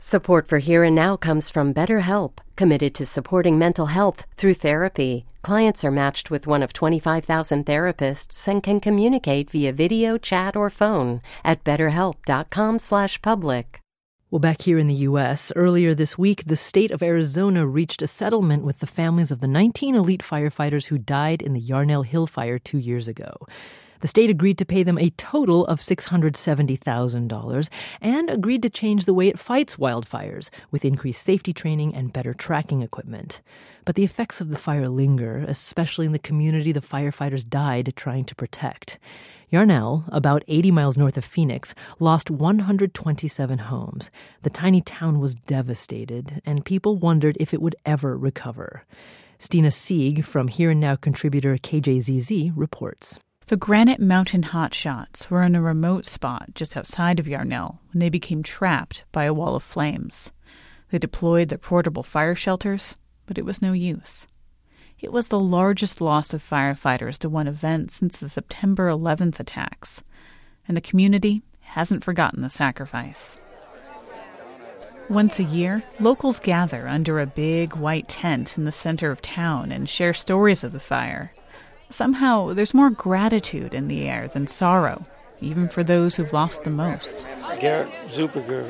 Support for Here and Now comes from BetterHelp, committed to supporting mental health through therapy. Clients are matched with one of 25,000 therapists and can communicate via video, chat, or phone at betterhelp.com/public. Well, back here in the U.S., earlier this week, the state of Arizona reached a settlement with the families of the 19 elite firefighters who died in the Yarnell Hill fire 2 years ago. The state agreed to pay them a total of $670,000 and agreed to change the way it fights wildfires with increased safety training and better tracking equipment. But the effects of the fire linger, especially in the community the firefighters died trying to protect. Yarnell, about 80 miles north of Phoenix, lost 127 homes. The tiny town was devastated, and people wondered if it would ever recover. Stina Sieg from Here and Now contributor KJZZ reports. The Granite Mountain hotshots were in a remote spot just outside of Yarnell when they became trapped by a wall of flames. They deployed their portable fire shelters, but it was no use. It was the largest loss of firefighters to one event since the September 11th attacks, and the community hasn't forgotten the sacrifice. Once a year, locals gather under a big white tent in the center of town and share stories of the fire. Somehow, there's more gratitude in the air than sorrow, even for those who've lost the most. Garrett Zuperger,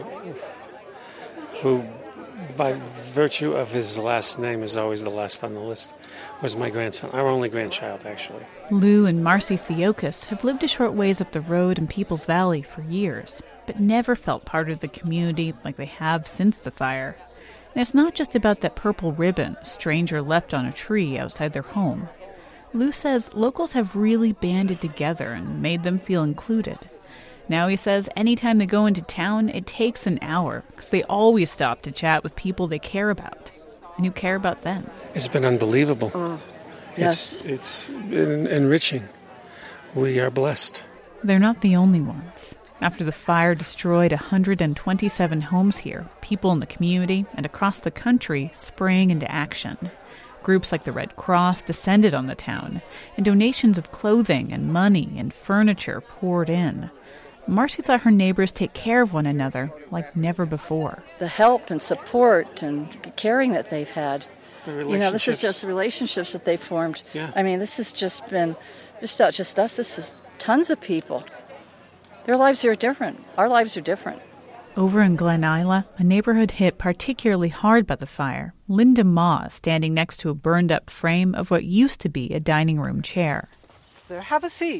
who, by virtue of his last name, is always the last on the list, was my grandson, our only grandchild, actually. Lou and Marcy Theokas have lived a short ways up the road in Peoples Valley for years, but never felt part of the community like they have since the fire. And it's not just about that purple ribbon a stranger left on a tree outside their home. Lou says locals have really banded together and made them feel included. Now he says anytime they go into town, it takes an hour because they always stop to chat with people they care about and who care about them. It's been unbelievable. Yes. It's been enriching. We are blessed. They're not the only ones. After the fire destroyed 127 homes here, people in the community and across the country sprang into action. Groups like the Red Cross descended on the town, and donations of clothing and money and furniture poured in. Marcy saw her neighbors take care of one another like never before. The help and support and caring that they've had. This is just the relationships that they've formed. Yeah. I mean, this has just been, not just us, this is tons of people. Their lives are different. Our lives are different. Over in Glen Isla, a neighborhood hit particularly hard by the fire, Linda Ma is standing next to a burned-up frame of what used to be a dining room chair. There, have a seat.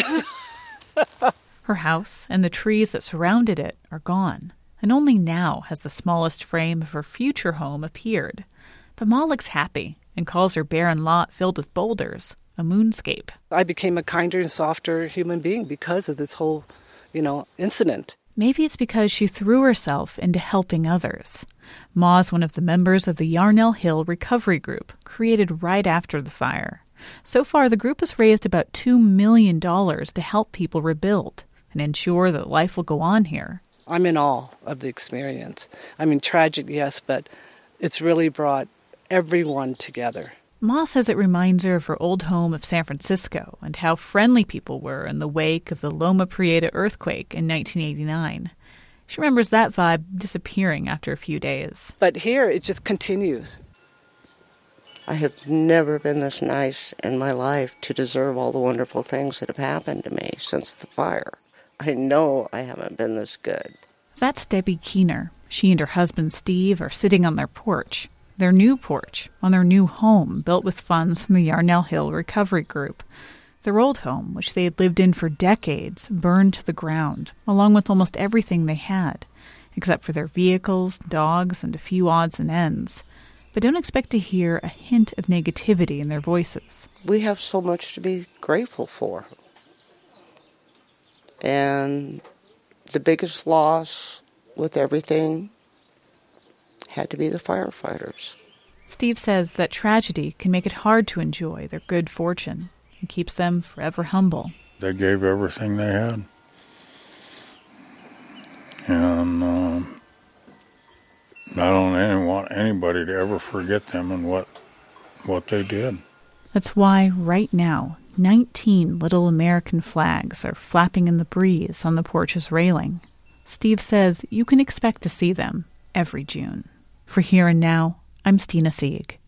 Her house and the trees that surrounded it are gone, and only now has the smallest frame of her future home appeared. But Ma looks happy and calls her barren lot filled with boulders a moonscape. I became a kinder and softer human being because of this whole, incident. Maybe it's because she threw herself into helping others. Ma's one of the members of the Yarnell Hill Recovery Group, created right after the fire. So far, the group has raised about $2 million to help people rebuild and ensure that life will go on here. I'm in awe of the experience. I mean, tragic, yes, but it's really brought everyone together. Ma says it reminds her of her old home of San Francisco and how friendly people were in the wake of the Loma Prieta earthquake in 1989. She remembers that vibe disappearing after a few days. But here, it just continues. I have never been this nice in my life to deserve all the wonderful things that have happened to me since the fire. I know I haven't been this good. That's Debbie Keener. She and her husband Steve are sitting on their porch. Their new porch, on their new home, built with funds from the Yarnell Hill Recovery Group. Their old home, which they had lived in for decades, burned to the ground, along with almost everything they had, except for their vehicles, dogs, and a few odds and ends. But don't expect to hear a hint of negativity in their voices. We have so much to be grateful for. And the biggest loss with everything had to be the firefighters. Steve says that tragedy can make it hard to enjoy their good fortune and keeps them forever humble. They gave everything they had. And I don't want anybody to ever forget them and what they did. That's why right now, 19 little American flags are flapping in the breeze on the porch's railing. Steve says you can expect to see them every June. For Here and Now, I'm Stina Sieg.